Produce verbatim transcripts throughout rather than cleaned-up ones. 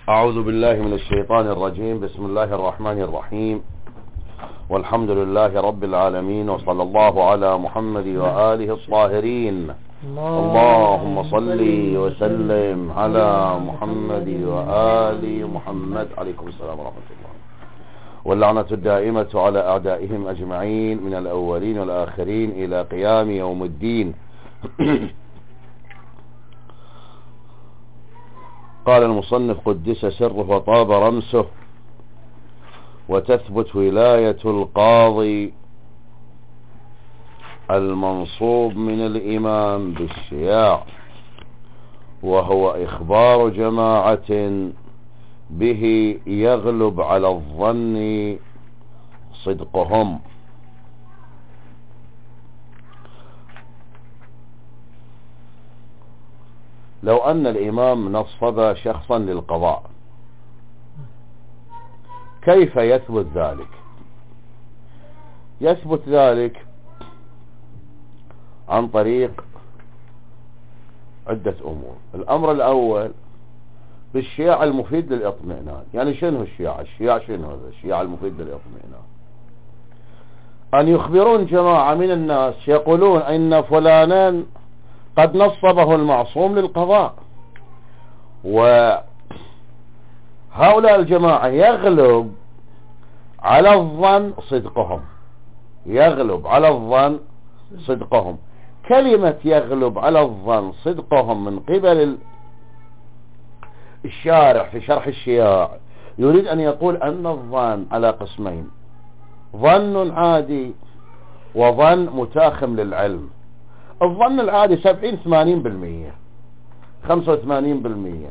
أعوذ بالله من الشيطان الرجيم. بسم الله الرحمن الرحيم، والحمد لله رب العالمين، وصلى الله على محمد وآله الطاهرين. اللهم صل وسلم على محمد وآل محمد. عليكم السلام ورحمة الله. واللعنة الدائمة على أعدائهم أجمعين من الأولين والآخرين إلى قيام يوم الدين. قال المصنف قدس سره وطاب رمسه: وتثبت ولاية القاضي المنصوب من الإمام بالشياع، وهو إخبار جماعة به يغلب على الظن صدقهم. لو أن الإمام نصب شخصا للقضاء، كيف يثبت ذلك؟ يثبت ذلك عن طريق عدة أمور. الأمر الأول بالشياع المفيد للإطمئنان. يعني شنو الشياع؟ الشياع شنو هذا الشياع المفيد للإطمئنان؟ أن يخبرون جماعة من الناس يقولون إن فلانا قد نصبه المعصوم للقضاء، وهؤلاء الجماعة يغلب على الظن صدقهم، يغلب على الظن صدقهم. كلمة يغلب على الظن صدقهم من قبل الشارح في شرح الشياع يريد أن يقول أن الظن على قسمين: ظن عادي وظن متاخم للعلم. الظن العادي سبعين ثمانين بالمية، خمسة وثمانين بالمية،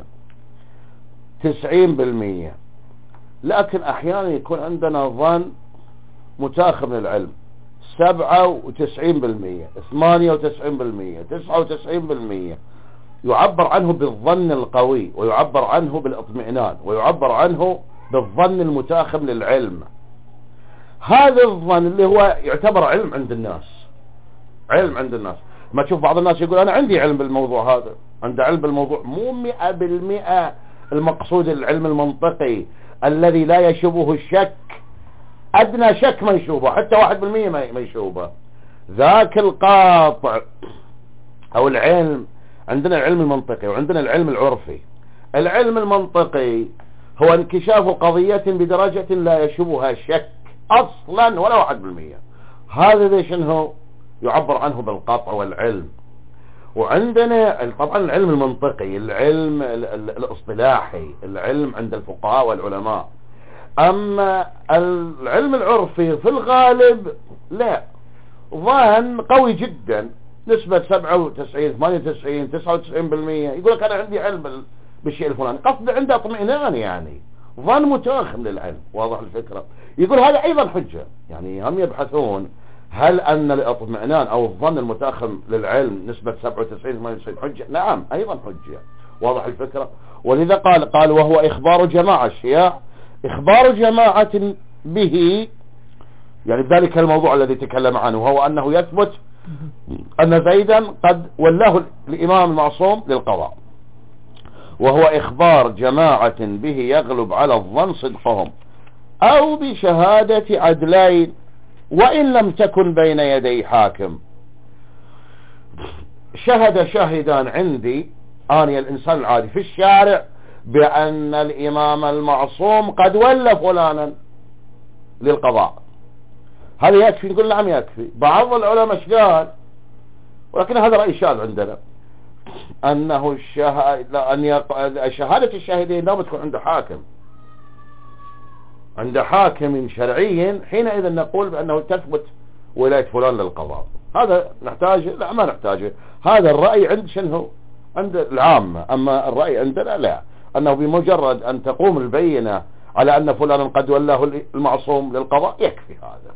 تسعين بالمية، لكن أحيانا يكون عندنا ظن متاخم للعلم سبعة وتسعين بالمية، ثمانية وتسعين بالمية، تسعة وتسعين بالمية. يعبر عنه بالظن القوي، ويعبر عنه بالاطمئنان، ويعبر عنه بالظن المتاخم للعلم. هذا الظن اللي هو يعتبر علم عند الناس، علم عند الناس. ما تشوف بعض الناس يقول أنا عندي علم بالموضوع هذا، عنده علم بالموضوع. مو مئة بالمئة المقصود العلم المنطقي الذي لا يشوبه الشك، أدنى شك ما يشوبه، حتى واحد بالمية ما يشوبه. ذاك القاطع أو العلم. عندنا العلم المنطقي وعندنا العلم العرفي. العلم المنطقي هو انكشاف قضية بدرجة لا يشوبها شك أصلا ولا واحد بالمية. هذا ذي شنو يعبر عنه بالقطع والعلم. وعندنا طبعا العلم المنطقي، العلم الاصطلاحي، العلم عند الفقهاء والعلماء. أما العلم العرفي في الغالب لا، ظن قوي جدا، نسبة سبعة وتسعين، ثمانية وتسعين، تسعة وتسعين بالمية. يقول لك أنا عندي علم بالشيء الفلاني، قصد عنده اطمئنان، يعني ظن متاخم للعلم. واضح الفكرة؟ يقول هذا أيضا حجة. يعني هم يبحثون هل أن الاطمئنان أو الظن المتاخم للعلم نسبة سبعة وتسعين ثمانية وتسعين حجة؟ نعم أيضا حجة. واضح الفكرة؟ ولذا قال قال وهو إخبار جماعة الشياع، إخبار جماعة به، يعني ذلك الموضوع الذي تكلم عنه، وهو أنه يثبت أن زيدا قد ولاه الإمام المعصوم للقضاء، وهو إخبار جماعة به يغلب على الظن صدقهم، أو بشهادة عدلين وإن لم تكن بين يدي حاكم. شهد شاهدان عندي آني الإنسان العادي في الشارع بأن الإمام المعصوم قد ولى فلانا للقضاء، هذا يكفي؟ نقول نعم يكفي. بعض العلماء قال، ولكن هذا رأي شاذ عندنا، أنه الشهادة أن يق... شهادة الشاهدين لا تكون عند حاكم، عند حاكم شرعي، حينئذ نقول بأنه تثبت ولاية فلان للقضاء. هذا نحتاجه؟ لا ما نحتاجه. هذا الرأي عند شنو؟ عند العامة. أما الرأي عندنا لا، أنه بمجرد أن تقوم البينة على أن فلانا قد ولاه المعصوم للقضاء يكفي هذا.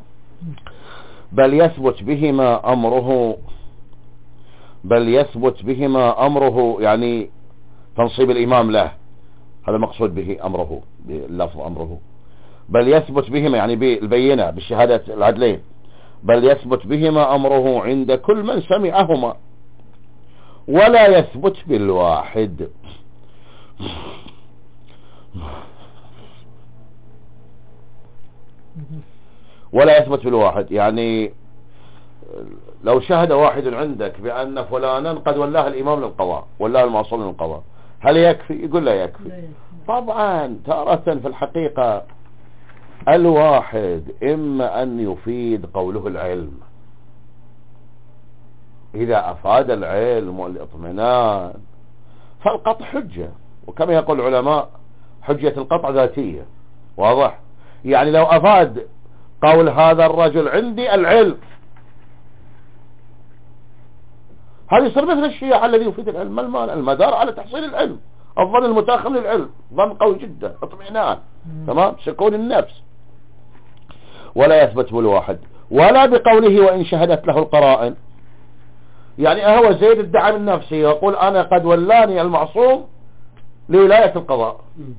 بل يثبت بهما أمره، بل يثبت بهما أمره، يعني تنصيب الإمام له، هذا مقصود به أمره، باللفظ أمره. بل يثبت بهما يعني بالبينة بالشهادة العدلين، بل يثبت بهما أمره عند كل من سمعهما، ولا يثبت بالواحد. ولا يثبت بالواحد. يعني لو شهد واحد عندك بأن فلانا قد ولاه الإمام للقضاء، ولاه المعصوم للقضاء، هل يكفي؟ يقول لا يكفي. طبعا تارة في الحقيقة الواحد إما أن يفيد قوله العلم، إذا أفاد العلم والاطمئنان فالقطع حجة، وكما يقول العلماء حجة القطع ذاتية. واضح؟ يعني لو أفاد قول هذا الرجل عندي العلم، هذا يصير مثل الشيعة الذي يفيد العلم. المال المدار على تحصيل العلم، الظن المتاخم للعلم ظن قوي جدا، اطمئنان، تمام، سكون النفس. ولا يثبت بالواحد ولا بقوله وإن شهدت له القرائن. يعني هو زيد ادعى من نفسه يقول أنا قد ولاني المعصوم لولاية القضاء،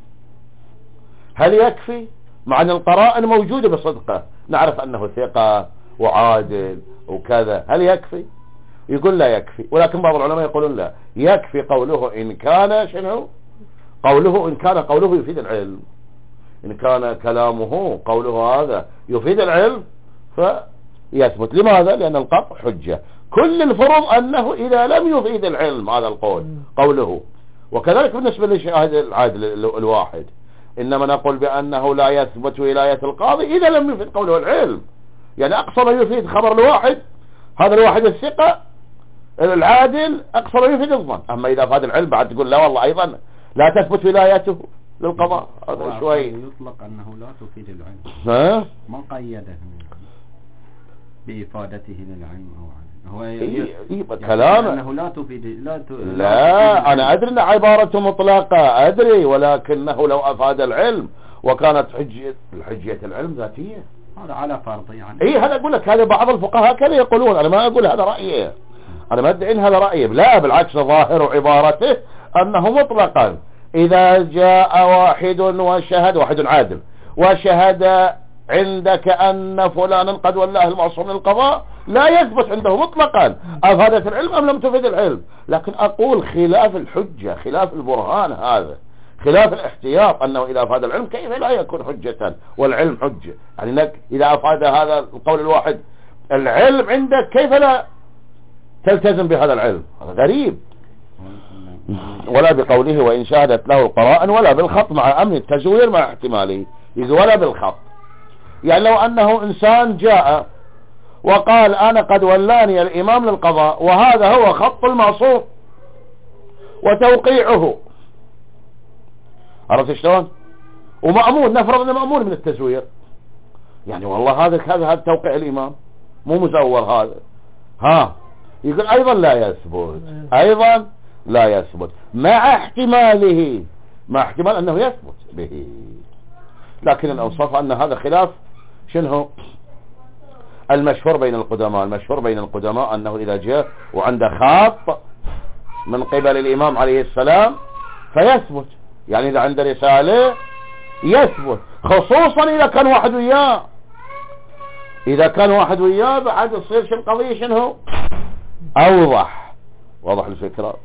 هل يكفي؟ مع أن القرائن موجودة بصدقه، نعرف أنه ثقة وعادل وكذا، هل يكفي؟ يقول لا يكفي. ولكن بعض العلماء يقولون لا، يكفي قوله إن كان شنو؟ قوله إن كان قوله يفيد العلم، إن كان كلامه قوله هذا يفيد العلم فيثبت. لماذا؟ لأن القطع حجة. كل الفروض أنه إذا لم يفيد العلم هذا القول قوله. وكذلك بالنسبة للشاهد العادل الواحد، إنما نقول بأنه لا يثبت ولاية القاضي إذا لم يفيد قوله العلم. يعني أقصى ما يفيد خبر الواحد، هذا الواحد الثقة العادل أقصى ما يفيد الظن. أما إذا فاد العلم بعد تقول لا والله أيضا لا تثبت ولايته للقضاء، هذا شوي يطلق أنه لا تفيد العلم. ها؟ ما قيده بإفادته للعلم أو عن هو إيه إيه كلامه أنه لا تفيد لا, ت... لا, لا أنا أدري أن عبارته مطلقة أدري، ولكنه لو أفاد العلم وكانت حجية الحجية العلم ذاتية، هذا على فرض يعني. إيه هذا أقول لك، هذا بعض الفقهاء كذا يقولون، أنا ما أقول هذا رأيي، أنا ما أدعي هذا رأيي، لا بالعكس ظاهر عبارته أنه مطلقا إذا جاء واحد وشهد، واحد عادل وشهد عندك أن فلانا قد ولاه المعصوم للقضاء، لا يثبت عنده مطلقا أفادت العلم أم لم تفيد العلم. لكن أقول خلاف الحجة، خلاف البرهان، هذا خلاف الاحتياط، أنه إذا أفاد العلم كيف لا يكون حجة والعلم حجة. يعني انك إذا أفاد هذا القول الواحد العلم عندك كيف لا تلتزم بهذا العلم؟ هذا غريب. ولا بقوله وإن شهدت له القرائن ولا بالخط مع أمن التزوير مع احتماله، إذ ولا بالخط. يعني لو أنه إنسان جاء وقال أنا قد ولاني الإمام للقضاء وهذا هو خط المعصوم وتوقيعه، عرفت شلون؟ ومأمون، نفرض أنه مأمون من التزوير، يعني والله هذا هذا هذا توقيع الإمام مو مزور هذا، ها يقول أيضا لا يثبت، أيضا لا يثبت مع احتماله، مع احتمال أنه يثبت به. لكن الأوصاف أن هذا خلاف شنو المشهور بين القدماء. المشهور بين القدماء أنه إذا جاء وعنده خاط من قبل الإمام عليه السلام فيثبت، يعني إذا عنده رسالة يثبت، خصوصا إذا كان واحد وياه، إذا كان واحد وياه بعد تصير شو القضية شنو أوضح. واضح الفكرة؟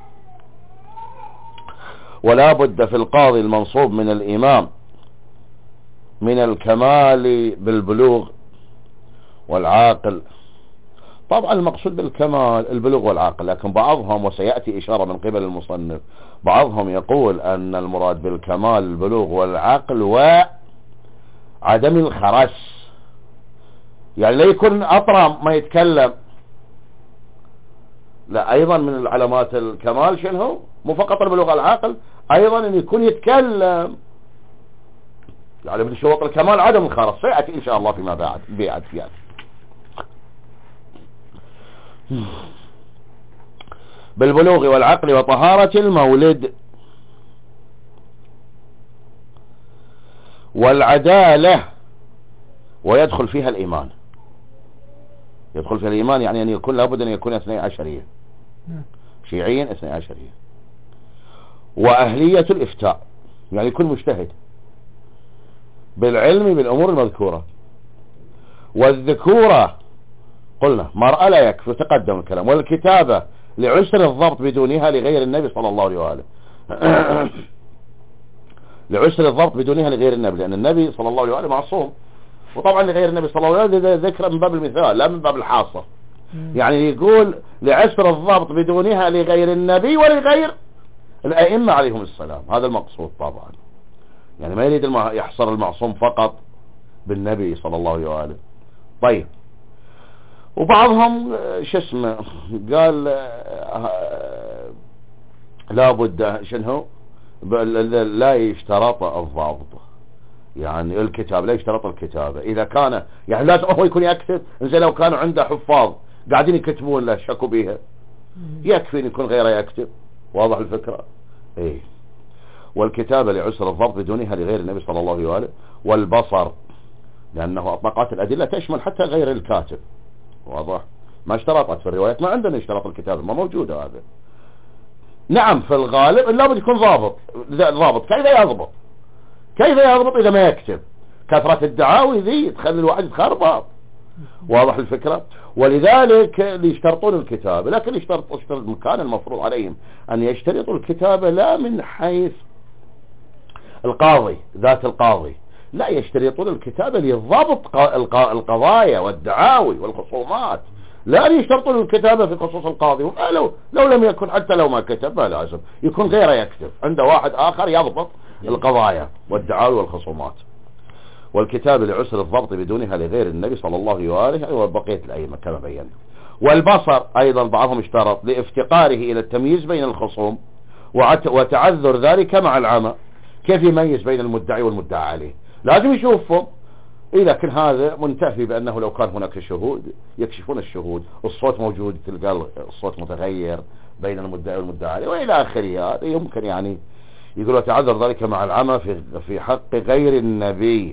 ولا بد في القاضي المنصوب من الإمام من الكمال بالبلوغ والعاقل. طبعا المقصود بالكمال البلوغ والعاقل، لكن بعضهم وسيأتي إشارة من قبل المصنف، بعضهم يقول أن المراد بالكمال البلوغ والعقل وعدم الخرس، يعني لا يكون أطرم ما يتكلم، لا أيضا من العلامات الكمال شنو مو فقط البلوغ والعقل، أيضا أن يكون يتكلم، يعني من شروط الكمال عدم الخرس، سيأتي إن شاء الله فيما بعد بعد فيات. بالبلوغ والعقل وطهارة المولد والعدالة، ويدخل فيها الإيمان، يدخل فيها الإيمان يعني أن يكون لابد أن يكون اثني عشرية شيعيا اثني عشرية، وأهلية الإفتاء يعني يكون مجتهد بالعلم بالأمور المذكورة، والذكورة قلنا مرأة لا يكفي تقدم الكلام، والكتابة لعسر الضبط بدونها لغير النبي صلى الله عليه وآله لعسر الضبط بدونها لغير النبي، لأن النبي صلى الله عليه وآله معصوم وطبعا لغير النبي صلى الله عليه وسلم ذكر من باب المثال لا من باب الحاصر. يعني يقول لعسر الضبط بدونها لغير النبي ولغير الأئمة عليهم السلام، هذا المقصود طبعا. يعني ما يريد المع... يحصر المعصوم فقط بالنبي صلى الله عليه وآله. طيب، وبعضهم شو اسمه قال لابد شنو لا يشترط الضبط، يعني الكتاب لا يشترط الكتابة إذا كان يعني لازم هو يكون يكتب. إنزين لو كانوا عنده حفاظ قاعدين يكتبون له شكوا بيها يكفي ان يكون غيره يكتب. واضح الفكرة؟ ايه. والكتابة لعسر الضبط بدونها لغير النبي صلى الله عليه وآله. والبصر لأنه أطلقت الأدلة تشمل حتى غير الكاتب. واضح؟ ما اشترطت في الروايات، ما عندنا اشتراط الكتابة، ما موجودة هذا. نعم في الغالب لابد يكون ضابط. ضابط كيف يضبط؟ كيف يضبط إذا ما يكتب؟ كثرة الدعاوي ذي تخلي الواحد يتخربط. واضح الفكرة؟ ولذلك يشترطون الكتابة، لكن يشترط كان المفروض عليهم أن يشترطوا الكتابة لا من حيث القاضي ذات القاضي، لا يشترطون الكتابة لضبط القضايا والدعاوي والخصومات، لا يشترطون الكتابة في خصوص القاضي. لو, لو لم يكن حتى لو ما كتب ما لازم يكون غيره يكتب، عنده واحد آخر يضبط القضايا والدعاوي والخصومات. والكتاب لعسر الضبط بدونها لغير النبي صلى الله عليه وآله وبقية الأئمة كما بينا. والبصر أيضا بعضهم اشترط لافتقاره إلى التمييز بين الخصوم وتعذر ذلك مع العمى. كيف يميز بين المدعي والمدعى عليه؟ لازم يشوفهم. إيه لكن هذا منتفي بأنه لو كان هناك شهود يكشفون الشهود، الصوت موجود تلقى الصوت متغير بين المدعي والمدعى عليه وإلى آخره. هذا يمكن يعني يقولوا تعذر ذلك مع العمى في في حق غير النبي،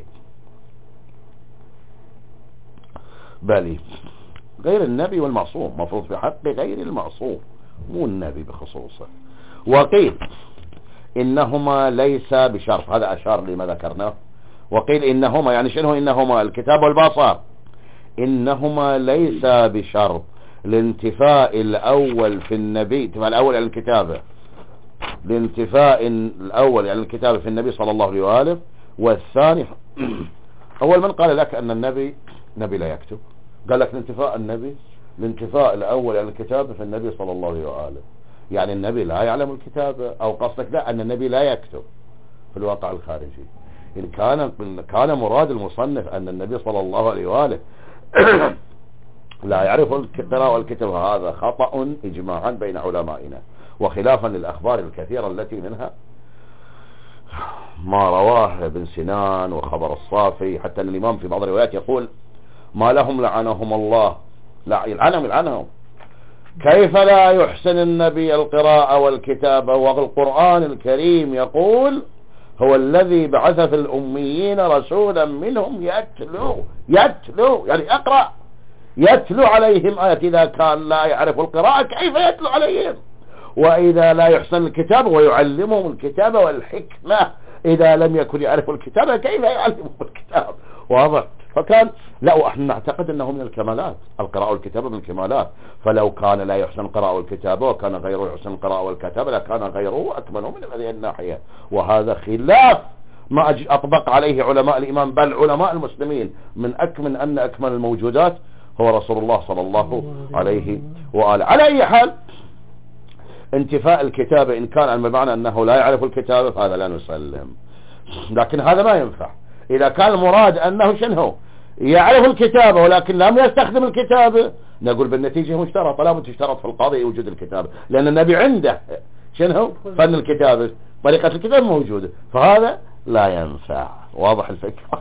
بل غير النبي والمعصوم، مفروض في حق غير المعصوم مو النبي بخصوصه. وقيل إنهما ليس بشرط، هذا أشار لما ذكرناه. وقيل إنهما يعني شنو إنهما؟ الكتاب والبصر. إنهما ليس بشرط لانتفاء الأول في النبي، انتفاء الأول يعني الكتابة، لانتفاء الأول يعني الكتابة في النبي صلى الله عليه وآله. والثاني أول من قال لك أن النبي نبي لا يكتب، قال لك الانتفاء النبي الانتفاء الأول يعني الكتابة في النبي صلى الله عليه وآله، يعني النبي لا يعلم الكتابة، أو قصدك لا أن النبي لا يكتب في الواقع الخارجي. إن كان كان مراد المصنف أن النبي صلى الله عليه وآله لا يعرف القراءة والكتابة، هذا خطأ إجماعا بين علمائنا، وخلافا للأخبار الكثيرة التي منها ما رواه ابن سنان وخبر الصافي، حتى أن الإمام في بعض الروايات يقول ما لهم لعنهم الله، لا يلعنهم يلعنهم. كيف لا يحسن النبي القراءة والكتابة والقرآن الكريم يقول هو الذي بعث في الأميين رسولا منهم يتلو يتلو يعني أقرأ يتلو عليهم آيات. إذا كان لا يعرف القراءة كيف يتلو عليهم؟ وإذا لا يحسن الكتاب ويعلمهم الكتابة والحكمة، إذا لم يكن يعرف الكتابة كيف يعلمهم الكتاب؟ واضح. فكان لا احنا نعتقد انه من الكمالات، القراءة والكتابة من الكمالات، فلو كان لا يحسن القراءة والكتابة وكان غيره يحسن القراءة والكتابة لكان غيره أكمله من هذه الناحية. وهذا خلاف ما أطبق عليه علماء الإمام بل علماء المسلمين، من أكمن أن أكمل الموجودات هو رسول الله صلى الله عليه وآله. على أي حال انتفاء الكتابة إن كان بمعنى أنه لا يعرف الكتابة فهذا لا نسلم، لكن هذا ما ينفع. إذا كان المراد أنه شنو يعرف الكتابة ولكن لم يستخدم الكتابة، نقول بالنتيجة مشترط، لا بد تشترط في القاضي وجود الكتابة، لأن النبي عنده شنو فن الكتابة، طريقة الكتابة موجودة، فهذا لا ينفع. واضح الفكرة؟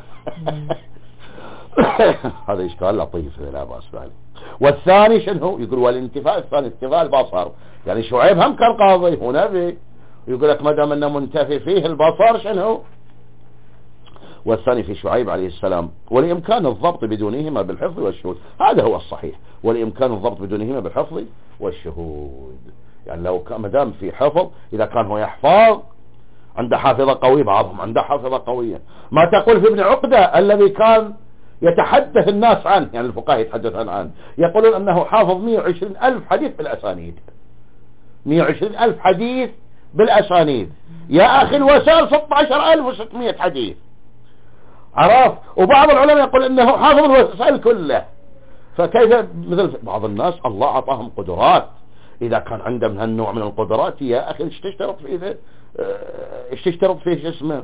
هذا إشكال لطيف لا بأس به. والثاني شنو يقول؟ والانتفاء الثاني انتفاء البصر، يعني شعيب هم كان قاضي هو نبي، يقول لك ما دام انه منتفي فيه البصر شنو. والثاني في شعيب عليه السلام ولإمكان الضبط بدونهما بالحفظ والشهود، هذا هو الصحيح، ولإمكان الضبط بدونهما بالحفظ والشهود. يعني لو كان مدام في حفظ، إذا كان هو يحفظ عنده حافظة قوية، بعضهم عنده حافظة قوية، ما تقول في ابن عقدة الذي كان يتحدث الناس عنه، يعني الفقهاء يتحدثون عنه، يقولون أنه حافظ مئة وعشرين ألف حديث بالأسانيد، مئة وعشرين ألف حديث بالأسانيد. يا أخي الوسائل ستة عشر ألف وستمئة حديث. عرف. وبعض العلماء يقول انه حافظ الوسائل كله. فكيف مثل بعض الناس الله اعطاهم قدرات، اذا كان عنده من هالنوع من القدرات يا اخي ايش تشترط فيه ايش تشترط فيه شو اسمه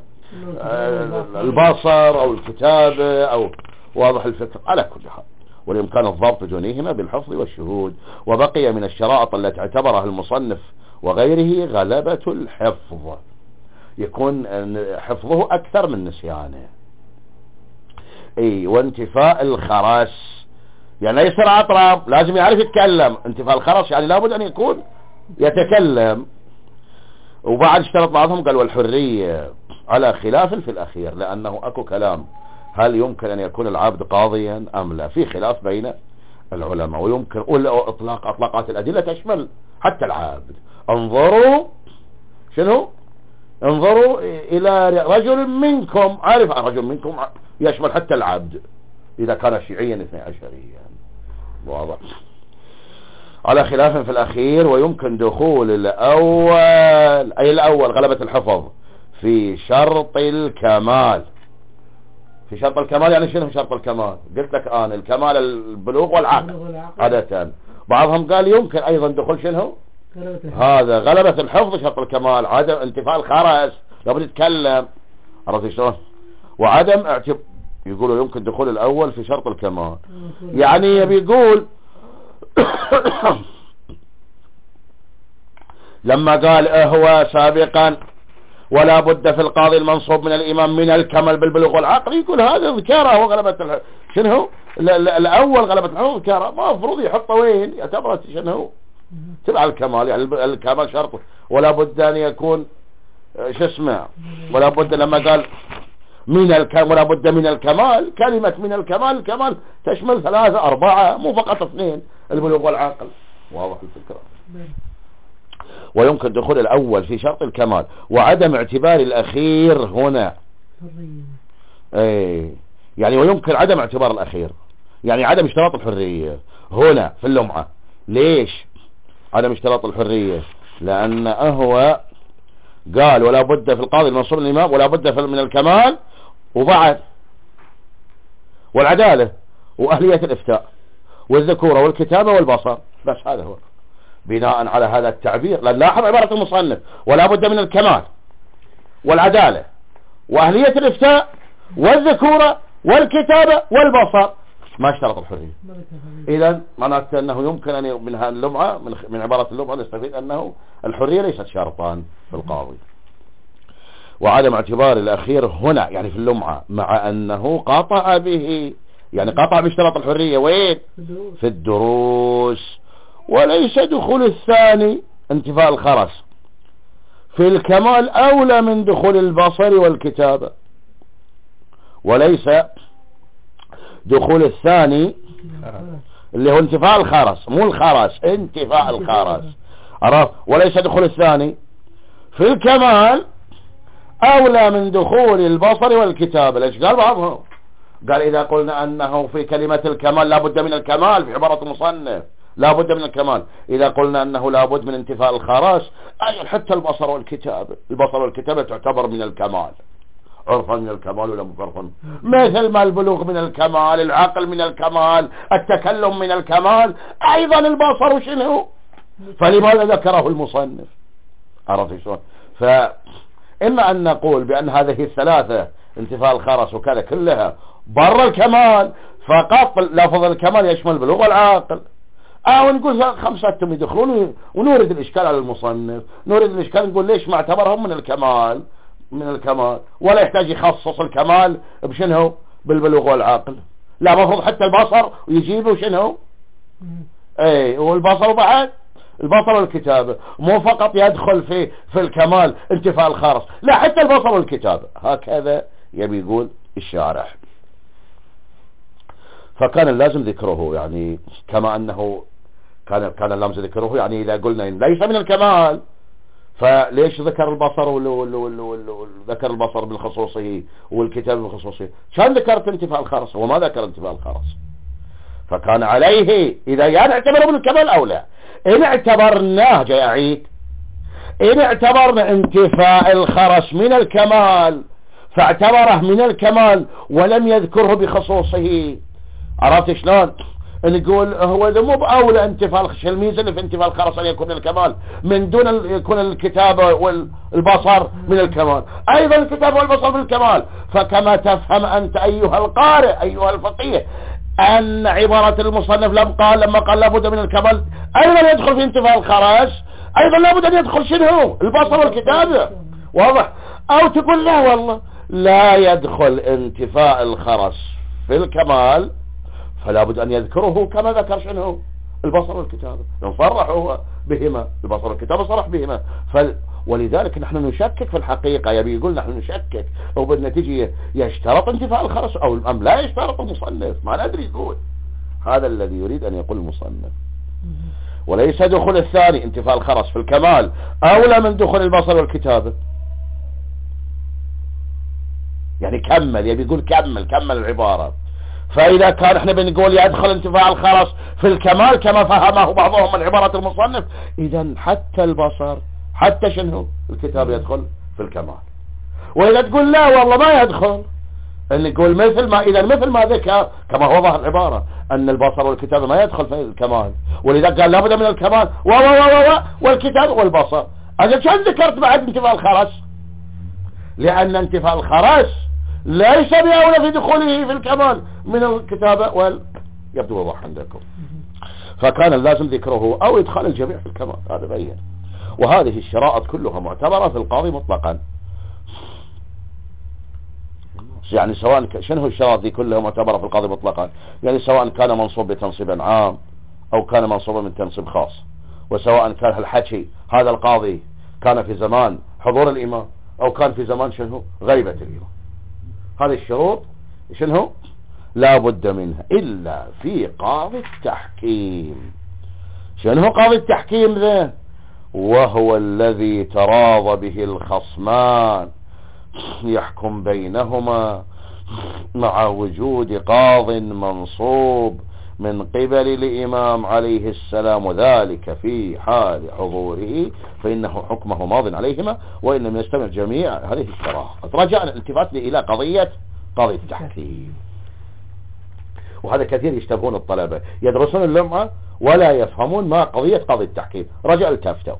البصر او الكتابة او واضح الفكر. على كل حال والامكان الضبط دونهما بالحفظ والشهود. وبقي من الشرائط التي اعتبرها المصنف وغيره غلبة الحفظ، يكون حفظه اكثر من نسيانه. اي وانتفاء الخرس، يعني لا يصير اطراب، لازم يعرف يتكلم. انتفاء الخرس يعني لابد ان يكون يتكلم. وبعد اشترط بعضهم قال والحرية على خلاف في الاخير، لانه اكو كلام هل يمكن ان يكون العبد قاضيا ام لا، في خلاف بين العلماء. ويمكن اطلاق اطلاقات الادلة تشمل حتى العبد. انظروا شنو انظروا الى رجل منكم، عارف رجل منكم يشمل حتى العبد اذا كان شيعيا اثني عشريا، واضح. على خلاف في الاخير. ويمكن دخول الاول، اي الاول غلبة الحفظ في شرط الكمال. في شرط الكمال يعني شنو شرط الكمال؟ قلت لك انا الكمال البلوغ والعقل عادة. بعضهم قال يمكن ايضا دخول شنو هذا غلبة الحفظ شرط الكمال، عدم انتفاء الخرس لابد يتكلم، عرفت شلون؟ وعدم اعتب يقولوا يمكن دخول الاول في شرط الكمال، يعني بيقول لما قال هو سابقا ولا بد في القاضي المنصوب من الامام من الكمال بالبلوغ والعقل، يقول هذا ذكره وغلبة الح... شنو الاول غلبة الحفظ ذكره، ما مفروض يحطه وين يعتبر شنو تبع الكمال، يعني الكمال شرط ولا بد ان يكون شو اسمه ولا بد. لما قال من الكمال ولا بد من الكمال، كلمة من الكمال الكمال تشمل ثلاثة أربعة مو فقط اثنين، البلوغ والعقل، واضح الفكرة. ويمكن دخول الأول في شرط الكمال وعدم اعتبار الأخير هنا. اي يعني ويمكن عدم اعتبار الأخير، يعني عدم اشتراط الحرية هنا في اللمعة. ليش عدم اشتراط الحرية؟ لأن هو قال ولا بد في القاضي المنصوب من الإمام ولا بد من الكمال وبعد والعدالة وأهلية الإفتاء والذكورة والكتابة والبصر، بس هذا هو. بناء على هذا التعبير لا نلاحظ عبارة المصنف ولا بد من الكمال والعدالة وأهلية الإفتاء والذكورة والكتابة والبصر، ما اشترط الحرية. إذا معناته أنه يمكن أن من اللمعة من, من عبارة اللمعة نستفيد أنه الحرية ليست شرطان في القاضي. وعدم اعتبار الأخير هنا يعني في اللمعة مع أنه قاطع به، يعني قاطع باشتراط الحرية وين في الدروس. وليس دخول الثاني انتفاء الخرس في الكمال أولى من دخول البصر والكتابة. وليس دخول الثاني اللي هو انتفاء الخرس مو الخرس انتفاء الخرس عرف. وليس دخول الثاني في الكمال أولى من دخول البصر والكتابة. ليش قال بعضهم؟ قال إذا قلنا أنه في كلمة الكمال لا بد من الكمال في عبارة المصنف لا بد من الكمال، إذا قلنا أنه لا بد من انتفاء الخرس أي حتى البصر والكتابة، البصر والكتابة تعتبر من الكمال عرفا من الكمال ولا مفرقا، مثل ما البلوغ من الكمال، العقل من الكمال، التكلم من الكمال، أيضا البصر شنو. فلماذا ذكره المصنف؟ عرفت شلون؟ فإما أن نقول بأن هذه الثلاثة انتفاء الخرس وكذا كلها بر الكمال فقط لفظ الكمال يشمل البلوغ والعقل، أو نقول خمساتهم يدخلون ونورد الإشكال على المصنف، نورد الإشكال نقول ليش ما اعتبرهم من الكمال من الكمال ولا يحتاج يخصص الكمال بشنو بالبلوغ والعقل، لا مفروض حتى البصر ويجيبه شنو اي والبصر بعد البصر والكتابة، مو فقط يدخل في في الكمال انتفاء الخرس، لا حتى البصر والكتابة. هكذا يبي يقول الشارح. فكان اللازم ذكره، يعني كما أنه كان كان اللازم ذكره، يعني إذا قلنا إن ليس من الكمال فليش ذكر البصر وذكر البصر بالخصوصه والكتاب بالخصوصه؟ كان ذكرت انتفاء الخرس وما ذكر انتفاء الخرس. فكان عليه إذا يعني اعتبره من الكمال أو لا. إن اعتبرناه جاي أعيد إن اعتبرنا انتفاء الخرس من الكمال فاعتبره من الكمال ولم يذكره بخصوصه. عرفت شلون؟ نقول هو إذا مو بأولى انتفاء الميزة اللي في انتفاء الخرس أن يكون من الكمال من دون يكون الكتابة والبصر من الكمال، أيضا الكتابة والبصر من الكمال. فكما تفهم أنت أيها القارئ أيها الفقيه أن عبارة المصنف لم قال لما قال لابد من الكمال أيضا يدخل في انتفاء الخرس، أيضا لابد أن يدخل شنو؟ البصر والكتابة. واضح؟ أو تقول لا والله لا يدخل انتفاء الخرس في الكمال فلا بد أن يذكره كما ذكر شنو؟ البصر والكتابة، صرحوا بهما، البصر والكتابة صرح بهما. فل... ولذلك نحن نشكك في الحقيقة، يبي يقول نحن نشكك وبالنتيجة يشترط انتفاء الخرس أو أم لا يشترط المصنف، ما ندري يقول. هذا الذي يريد أن يقول المصنف، وليس دخول الثاني انتفاء الخرس في الكمال أولى من دخول البصر والكتابة. يعني كمل، يبي يقول كمل كمل العبارة. فإذا كان احنا بنقول يدخل انتفاع الخرس في الكمال كما فهمه بعضهم من عبارة المصنف، إذا حتى البصر حتى شنو الكتاب يدخل في الكمال. وإذا تقول لا والله ما يدخل، اللي يقول مثل ما إذا مثل ما ذكر كما هو ظاهر العبارة أن البصر والكتاب ما يدخل في الكمال، ولذا قال لابد من الكمال و و و و والكتاب والبصر. أجل كان ذكرت بعد انتفاع الخرس؟ لأن انتفاع الخرس ليس بأولى في دخوله في الكمال من الكتابة وال يبدو واضح عندكم. فكان اللازم ذكره أو إدخال الجميع في الكمال، هذا بين. وهذه الشرائط كلها معتبرة في القاضي مطلقا، يعني سواء شنو الشرائط دي كلها معتبرة في القاضي مطلقا، يعني سواء كان منصوب بتنصيب عام أو كان منصوبا من تنصيب خاص، وسواء كان الحكي هذا القاضي كان في زمان حضور الإمام أو كان في زمان شنو غيبة الإمام. هذه الشروط شنو لا بد منها إلا في قاضي التحكيم. شنو قاضي التحكيم ذا؟ وهو الذي تراضى به الخصمان يحكم بينهما مع وجود قاض منصوب من قبل الإمام عليه السلام، وذلك في حال حضوره فإنه حكمه ماض عليهما وإن لم يستمع جميع هذه الشرائط. رجعنا الالتفات إلى قضية قاضي التحكيم. وهذا كثير يشتبهون الطلبة، يدرسون اللمعة ولا يفهمون ما قضية قاضي التحكيم. رجع التفتوا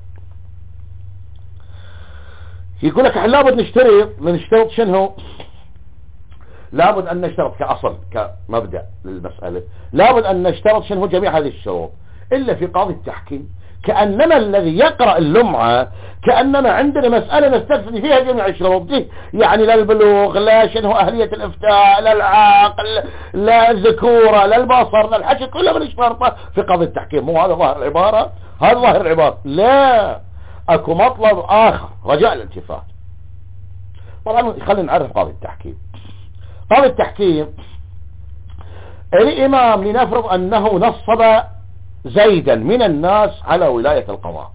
يقول لك لابد نشترط نشترط شنو؟ لابد أن نشترط كأصل كمبدأ للمسألة، لابد أن نشترط شنو جميع هذه الشروط إلا في قاضي التحكيم. كأننا الذي يقرأ اللمعة كأننا عندنا مسألة نستثني فيها جميع الشروط دي، يعني لا البلوغ لا شنو أهلية الإفتاء لا العقل لا الذكورة لا البصر لا الحكي كلها من شرطه في قاضي التحكيم. مو هذا ظاهر العبارة؟ هذا ظاهر العبارة. لا، أكو مطلب آخر رجاء الالتفات. طبعا خلينا نعرف قاضي التحكيم. قاضي التحكيم الإمام لنفرض أنه نصب زيدا من الناس على ولاية القضاء،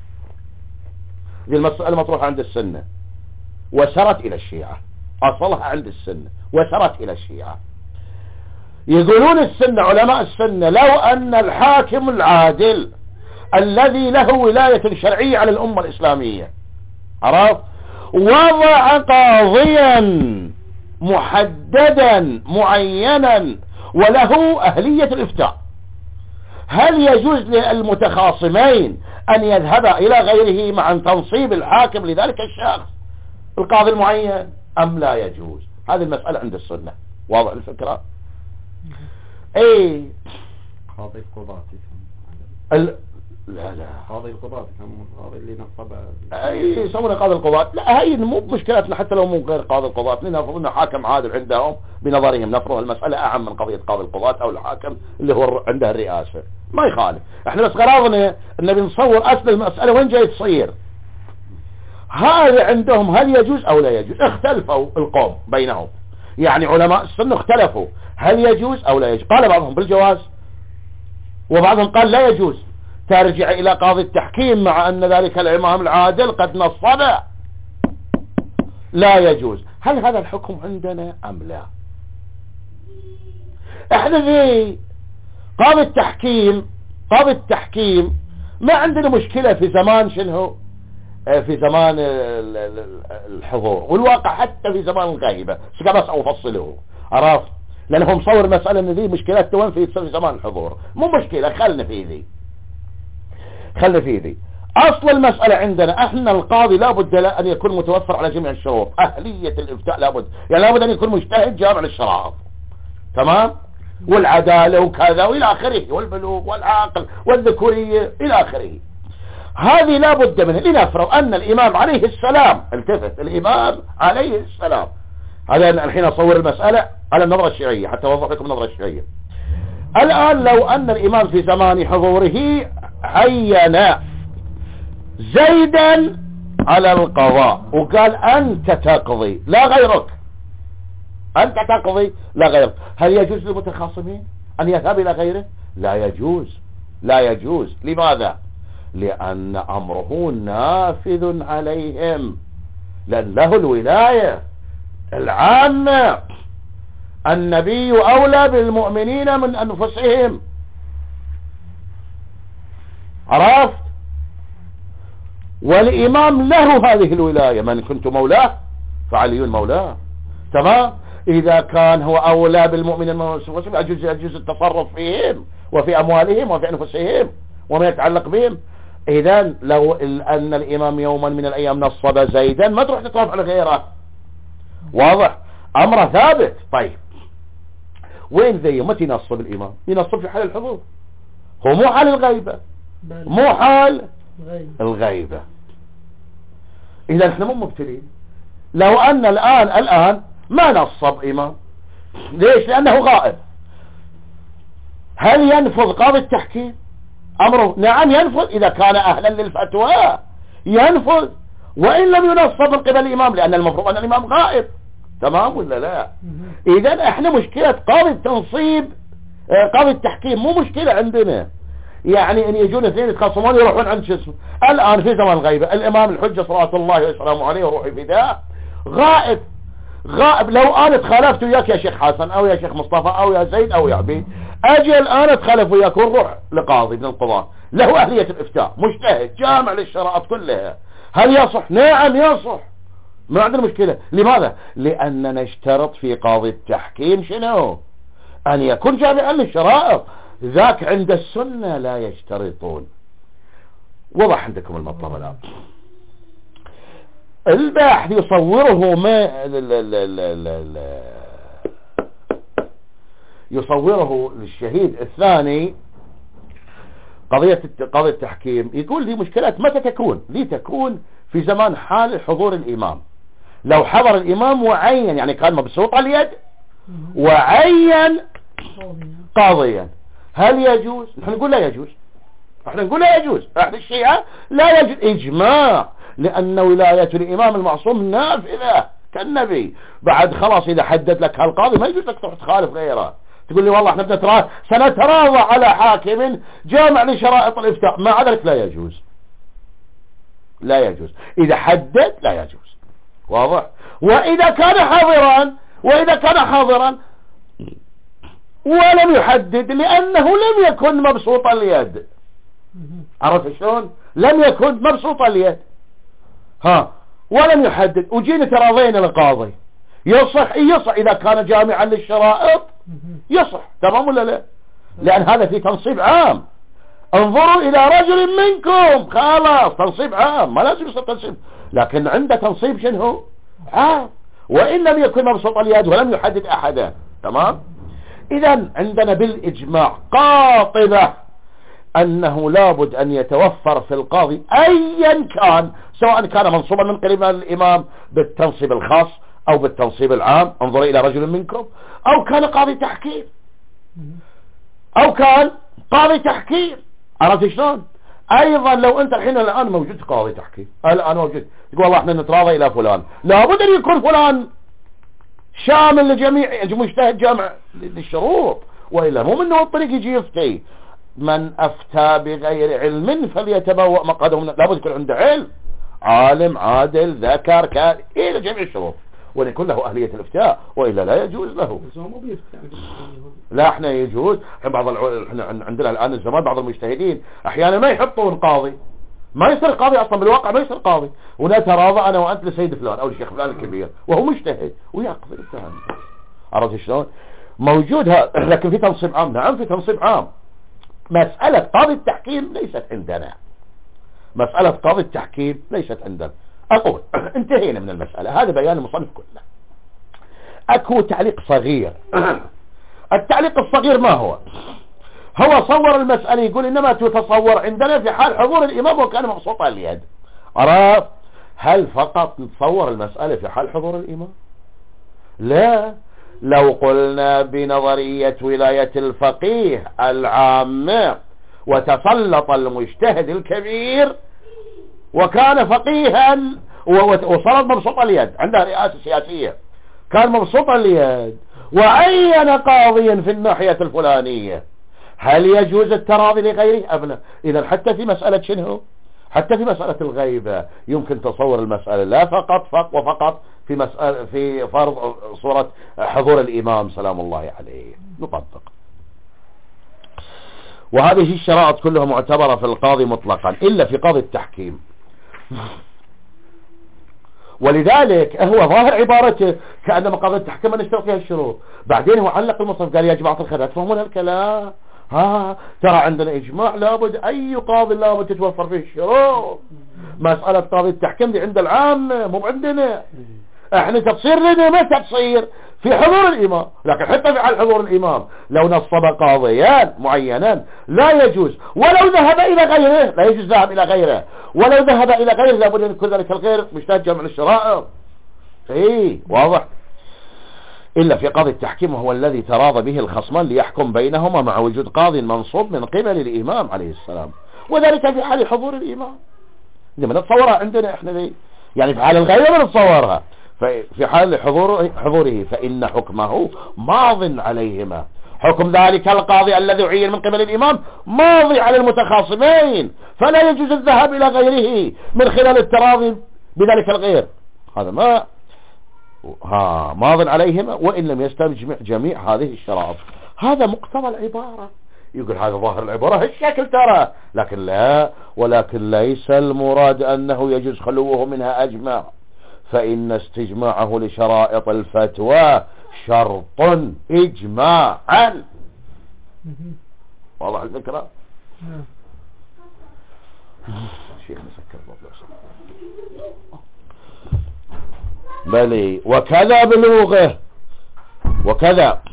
دي المسألة مطروحة عند السنة وسرت إلى الشيعة، أصلها عند السنة وسرت إلى الشيعة. يقولون السنة علماء السنة لو أن الحاكم العادل الذي له ولاية شرعية على الأمة الإسلامية عرف وضع قاضيا محددا معينا وله أهلية الإفتاء، هل يجوز للمتخاصمين أن يذهبا إلى غيره مع تنصيب الحاكم لذلك الشخص القاضي المعين أم لا يجوز؟ هذه المسألة عند السنة. واضح الفكرة؟ اي قاضي القضاة ال... لا لا قاضي القضاة كم قاضي اللي نصب اي يسمونه قاضي القضاة. لا هي مو مشكلتنا حتى لو مو غير قاضي القضاة، لنفرض انه حاكم عادل عندهم بنظرهم، نفرض المسألة اعم من قضية قاضي القضاة او الحاكم اللي هو عنده الرئاسة، ما يخالف. احنا بس غراضنا ان بنصور اصل المسألة وين جاي تصير. هذا عندهم هل يجوز او لا يجوز، اختلفوا القوم بينهم، يعني علماء السنة اختلفوا هل يجوز او لا يجوز. قال بعضهم بالجواز وبعضهم قال لا يجوز، ترجع الى قاضي التحكيم مع ان ذلك الامام العادل قد نصب لا يجوز. هل هذا الحكم عندنا ام لا؟ احنا في قاضي التحكيم قاضي التحكيم ما عندنا مشكلة في زمان شنو في زمان الحضور، والواقع حتى في زمان الغيبة، بس بس أفصله، عرفت؟ لأنه مصور مسألة ان ذي مشكلات توين في في زمان الحضور، مو مشكلة، خلنا في ذي خلنا في ذي أصل المسألة عندنا احنا القاضي لابد أن يكون متوفر على جميع الشروط. أهلية الإفتاء لابد، يعني لابد أن يكون مجتهد جامع للشرائط، تمام، والعدالة وكذا وإلى آخره، والبلوغ والعاقل والذكورية إلى آخره. هذه لا بد منها. لنفرض أن الإمام عليه السلام، التفت، الإمام عليه السلام، هذا الحين أصور المسألة على النظرة الشيعية حتى أوضح لكم النظرة الشيعية. الآن لو أن الإمام في زمان حضوره عين زيدا على القضاء وقال أنت تقضي لا غيرك، أنت تقضي لا غيرك، هل يجوز للمتخاصمين أن يذهب إلى غيره؟ لا يجوز، لا يجوز. لماذا؟ لأن أمره نافذ عليهم، لأن له الولاية العامة. النبي أولى بالمؤمنين من أنفسهم، عرفت؟ والإمام له هذه الولاية، من كنت مولاه فعلي مولاه، تمام. إذا كان هو أولى بالمؤمنين من أنفسهم يجوز يجوز التصرف فيهم وفي أموالهم وفي أنفسهم وما يتعلق بهم. إذن لو أن الإمام يوما من الأيام نصب زيدا ما تروح تطرف على غيره، واضح، أمره ثابت. طيب وين ذي؟ متى ينصب الإمام؟ ينصب في حال الحضور، هو مو حال الغيبة، مو حال الغيبة. إذا احنا مو مبتلين. لو أن الآن الآن ما نصب إمام، ليش؟ لأنه غائب. هل ينفذ قاضي التحكيم أمره؟ نعم ينفذ، إذا كان أهلا للفتوى ينفذ، وإن لم ينصب من قبل الإمام، لأن المفروض أن الإمام غائب، تمام ولا لا؟ إذا احنا مشكلة قاضي التنصيب قاضي التحكيم مو مشكلة عندنا، يعني ان يجون اثنين يتخاصمون يروحون عند شو اسمه. الآن في زمان الغيبة الإمام الحجة صلوات الله وسلامه عليه وروحي فداه غائب، غائب. لو انا تخالفت وياك يا شيخ حسن او يا شيخ مصطفى او يا زيد او يا عبيد، اجي الان اتخالف وياك ونروح لقاضي من القضاة له اهلية الافتاء، مجتهد جامع للشرائط كلها، هل يصح؟ نعم يصح، ما عندنا مشكلة. لماذا؟ لأننا نشترط في قاضي التحكيم شنو؟ أن يكون جامعا للشرائط، ذاك عند السنة لا يشترطون. وضح عندكم المطلب الآن. الباحث يصوره ما ل ل ل ل ل يصوره للشهيد الثاني قضية قاضي التحكيم، يقول لي مشكلات متى تكون؟ لي تكون في زمان حال حضور الإمام. لو حضر الإمام وعين، يعني كان مبسوط اليد وعين قاضيا، هل يجوز؟ نحن نقول لا يجوز، نحن نقول لا يجوز. أهل الشيعة لا يجوز إجماع، لأن ولاية الإمام المعصوم نافذة كالنبي. بعد خلاص إذا حدد لك هالقاضي ما يجوز لك تروح تخالف غيره، تقول لي والله احنا بنترا سنتراضى على حاكم جامع لشرائط الإفتاء، مع ذلك لا يجوز، لا يجوز. إذا حدد لا يجوز، واضح. وإذا كان حاضرا وإذا كان حاضرا ولم يحدد لأنه لم يكن مبسوط اليد، عرفت شلون؟ لم يكن مبسوط اليد، ها، ولم يحدد، وجينا تراضينا القاضي، يصح يصح إذا كان جامعا للشرائط يصح، تمام ولا لا؟ لأن هذا في تنصيب عام. انظروا إلى رجل منكم، خلاص تنصيب عام، ما لازم يصير تنصيب، لكن عنده تنصيب شنو؟ عام، وإن لم يكن مبسوط اليد ولم يحدد أحدا، تمام. إذا عندنا بالإجماع قاطبة أنه لابد أن يتوفر في القاضي أيا كان، سواء كان منصوبا من قبل الإمام بالتنصيب الخاص أو بالتنصيب العام، انظروا إلى رجل منكم، أو كان قاضي تحكيم، أو كان قاضي تحكيم، عرفت شلون؟ أيضا لو أنت الحين الآن موجود قاضي تحكيم، الآن موجود، تقول والله احنا نتراضى إلى فلان، لابد أن يكون فلان شامل لجميع، مجتهد جامع للشروط، وإلا مو منه الطريق يجي يفتي. من أفتى بغير علم فليتبوأ مقعده من، لابد يكون عنده علم، عالم عادل ذكر كان إلى جميع الشروط، وليكن له أهلية الإفتاء، وإلا لا يجوز له. لا احنا يجوز. بعض الع... احنا عندنا الآن الزمان بعض المجتهدين أحيانا ما يحطون قاضي، ما يصير قاضي أصلا، بالواقع ما يصير قاضي، ونتراضى أنا وأنت لسيد فلان أو الشيخ فلان الكبير وهو مجتهد ويقضي. عرفت شلون؟ موجود هذا، لكن في تنصيب عام. نعم في تنصيب عام. مسألة قاضي التحكيم ليست عندنا، مسألة قاضي التحكيم ليست عندنا. أقول انتهينا من المسألة، هذا بيان المصنف كله. أكو تعليق صغير. التعليق الصغير ما هو؟ هو صور المسألة يقول إنما تتصور عندنا في حال حضور الإمام وكان مبسوطا اليد. عرف؟ هل فقط نتصور المسألة في حال حضور الإمام؟ لا، لو قلنا بنظرية ولاية الفقيه العامة وتسلط المجتهد الكبير وكان فقيها وصارت مبسوط اليد، عندها رئاسة سياسية، كان مبسوط اليد وعين قاضيا في الناحية الفلانية، هل يجوز التراضي لغيره أم لا؟ إذا حتى في مسألة شنو؟ حتى في مسألة الغيبة يمكن تصور المسألة لا فقط فقط وفقط في مسألة في فرض صورة حضور الإمام سلام الله عليه نطبق. وهذه الشرائط كلها معتبرة في القاضي مطلقا إلا في قاضي التحكيم. ولذلك هو ظاهر عبارته كأنما قاضي التحكيم ما نشترط فيها الشروط. بعدين هو علق المصنف قال يا جماعة الخير تفهمون هالكلام؟ ها ترى عندنا إجماع لابد أي قاضي لابد تتوفر فيه الشروط. مسألة قاضي التحكيم دي عند العامة مو عندنا، احنا تصير لنا ما تصير في حضور الإمام، لكن حتى في حال حضور الإمام لو نصب قاضيان معينا لا يجوز، ولو ذهب إلى غيره لا يجوز ذهب إلى غيره، ولو ذهب إلى غيره لابد أن يكون ذلك الغير مشتاج جمع الشرائط. ايه واضح. إلا في قاضي التحكيم وهو الذي تراضى به الخصمان ليحكم بينهما مع وجود قاضي منصوب من قبل الإمام عليه السلام، وذلك في حال حضور الإمام. لما نتصورها عندنا احنا دي يعني في حال الغير ما نتصورها، في حال حضوره, حضوره فإن حكمه ماض عليهما، حكم ذلك القاضي الذي عين من قبل الإمام ماضي على المتخاصمين، فلا يجوز الذهاب إلى غيره من خلال التراضي بذلك الغير. هذا ما ها ماض عليهما وإن لم يستجمع جميع هذه الشرائط. هذا مقتضى العبارة. يقول هذا ظاهر العبارة هالشكل ترى، لكن لا، ولكن ليس المراد أنه يجوز خلوه منها أجمع، فإن استجماعه لشرائط الفتوى شرط إجماعا. واضح الفكرة؟ شيخ مسكر بلي. وكذا بلوغه، وكذا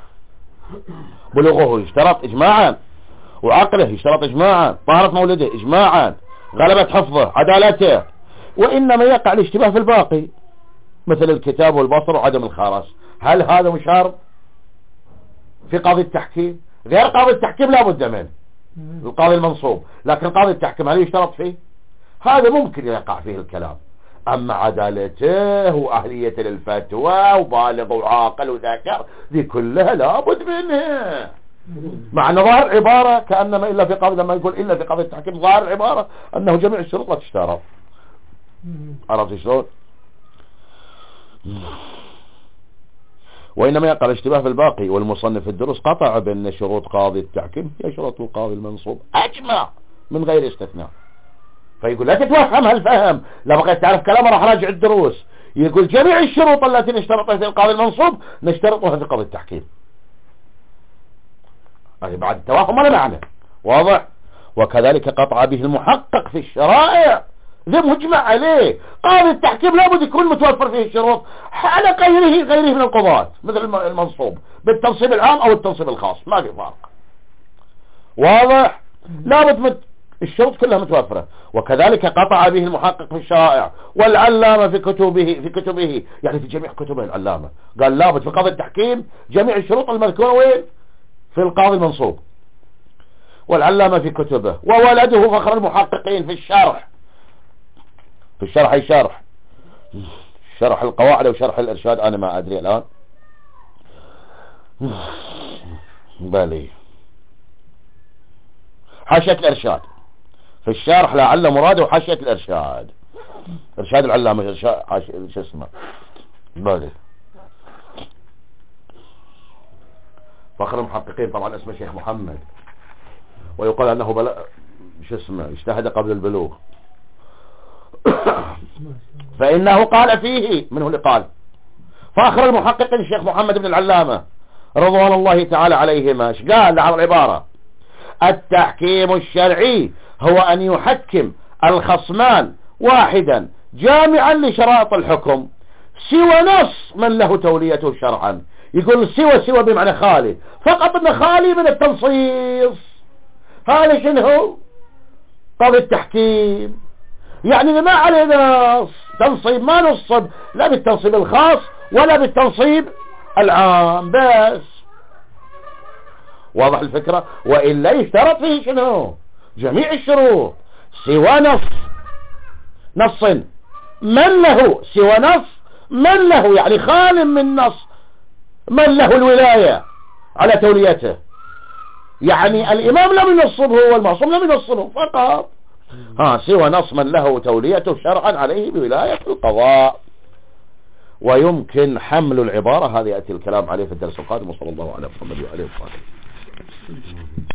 بلوغه يشترط إجماعا، وعقله يشترط إجماعا، طهارة مولده إجماعا، غلبة حفظه، عدالته، وإنما يقع الاشتباه في الباقي مثل الكتاب والبصر وعدم الخرس. هل هذا مشار في قاضي التحكيم؟ غير قاضي التحكيم لا بد منه القاضي المنصوب، لكن قاضي التحكيم هل يشترط فيه؟ هذا ممكن يقع فيه الكلام. أما عدالته وأهلية للفتوى وبالغ وعاقل وذكر دي كلها لا بد منها. مع أن ظاهر عبارة كأنما إلا في قاضي، لما يقول إلا في قاضي التحكيم ظاهر عبارة أنه جميع الشروط لا تشترط. عرفت شلون؟ وإنما يقع الاشتباه في الباقي. والمصنف في الدروس قطع بأن شروط قاضي التحكيم هي شروط القاضي المنصوب أجمع من غير استثناء. فيقول لا تتوهم هالفهم، لا بغيت تعرف كلامه راح راجع الدروس. يقول جميع الشروط التي نشترطها في القاضي المنصوب نشترطها في قاضي التحكيم. هذه بعد التوهم ولا معنى واضح. وكذلك قطع به المحقق في الشرائع، ذي مجمع عليه. قاضي التحكيم لابد يكون متوفر فيه الشروط على غيره غيره من القضاة، مثل المنصوب بالتنصيب العام او التنصيب الخاص ما في فرق. واضح. لابد مت... الشروط كلها متوفرة. وكذلك قطع به المحقق في الشرائع والعلامة في كتبه في كتبه يعني في جميع كتبه العلامة قال لابد في قاضي التحكيم جميع الشروط المذكورة وين؟ في القاضي المنصوب. والعلامة في كتبه، وولده فخر المحققين في الشرح. في الشرح أي شرح؟ شرح القواعد وشرح الإرشاد أنا ما أدري الآن. بالي حاشية الإرشاد في الشرح لعل مراده وحاشية الإرشاد، إرشاد العلامة شو اسمه بالي. فخر المحققين طبعا اسمه شيخ محمد، ويقال أنه بلا شو اسمه اجتهد قبل البلوغ. فإنه قال فيه، من هو اللي قال؟ فآخر المحقق الشيخ محمد بن العلامة رضوان الله تعالى عليهما ايش قال على العبارة؟ التحكيم الشرعي هو أن يحكم الخصمان واحدا جامعا لشرائط الحكم سوى نص من له توليته شرعا. يقول سوى سوى بمعنى خالي، فقط انه خالي من التنصيص. هذا شنو هو؟ طب التحكيم يعني ما عليه نص تنصيب، ما نصب لا بالتنصيب الخاص ولا بالتنصيب العام بس. واضح الفكرة؟ وإلا يشترط فيه شنو؟ جميع الشروط سوى نص نص من له، سوى نص من له يعني خال من نص من له الولاية على توليته، يعني الإمام لم ينصبه والمعصوم لم ينصبه فقط، ها سوى نص من له توليته شرعا عليه بولاية القضاء. ويمكن حمل العبارة هذه يأتي الكلام عليه في الدرس القادم، وصلى الله على محمد وآله وصحبه.